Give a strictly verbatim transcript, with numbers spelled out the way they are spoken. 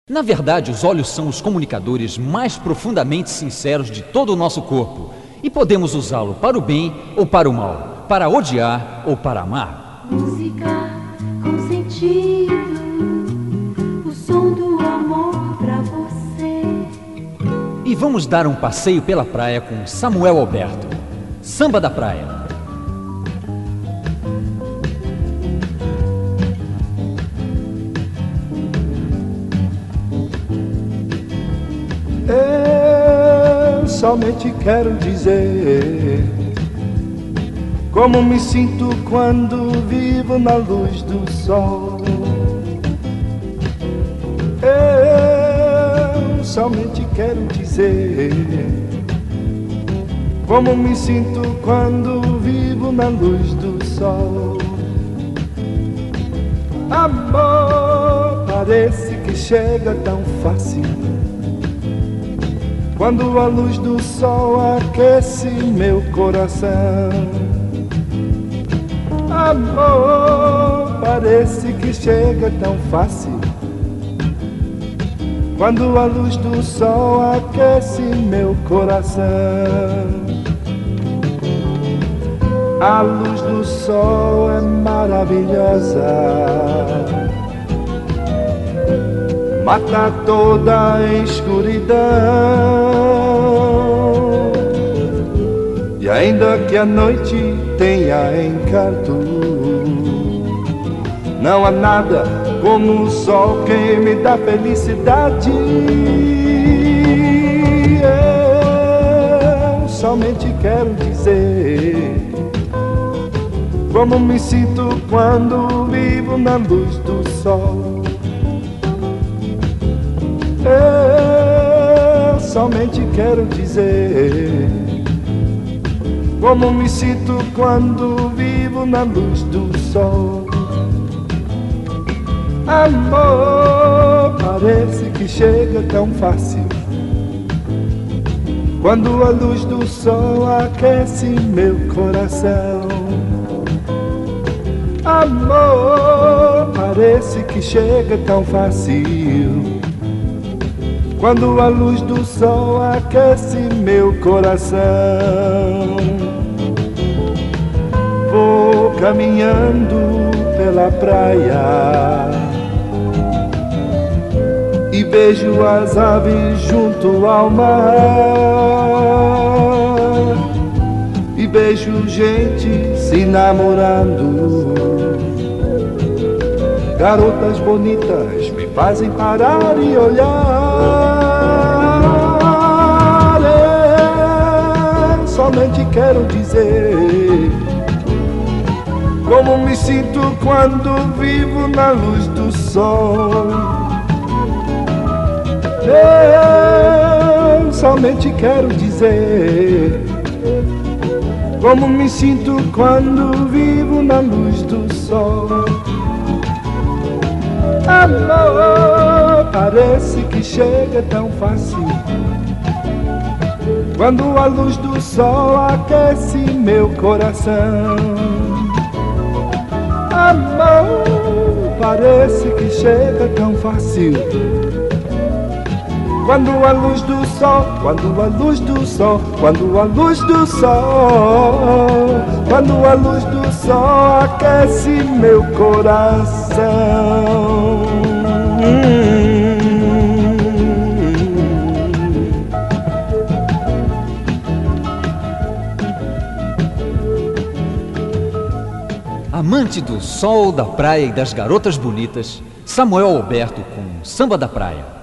Na verdade, os olhos são os comunicadores mais profundamente sinceros de todo o nosso corpo e podemos usá-lo para o bem ou para o mal, para odiar ou para amar. Música com sentido, o som do amor pra você. E vamos dar um passeio pela praia com Samuel Alberto. Samba da Praia. Eu somente quero dizer como me sinto quando vivo na luz do sol. Eu somente quero dizer como me sinto quando vivo na luz do sol. Amor, parece que chega tão fácil quando a luz do sol aquece meu coração. Amor, parece que chega tão fácil quando a luz do sol aquece meu coração. A luz do sol é maravilhosa, mata toda a escuridão. E ainda que a noite tenha encanto, não há nada como o sol que me dá felicidade. Eu somente quero dizer como me sinto quando vivo na luz do sol. Eu somente quero dizer como me sinto quando vivo na luz do sol. Amor, parece que chega tão fácil quando a luz do sol aquece meu coração. Amor, parece que chega tão fácil quando a luz do sol aquece meu coração. Vou caminhando pela praia e vejo as aves junto ao mar, e vejo gente se namorando. Garotas bonitas me fazem parar e olhar. Eu somente quero dizer como me sinto quando vivo na luz do sol. Eu somente quero dizer como me sinto quando vivo na luz do sol. Amor, parece que chega tão fácil quando a luz do sol aquece meu coração. Amor, parece que chega tão fácil quando a luz do sol, quando a luz do sol, quando a luz do sol, quando a luz do sol aquece meu coração. Amante do sol, da praia e das garotas bonitas, Samuel Alberto com Samba da Praia.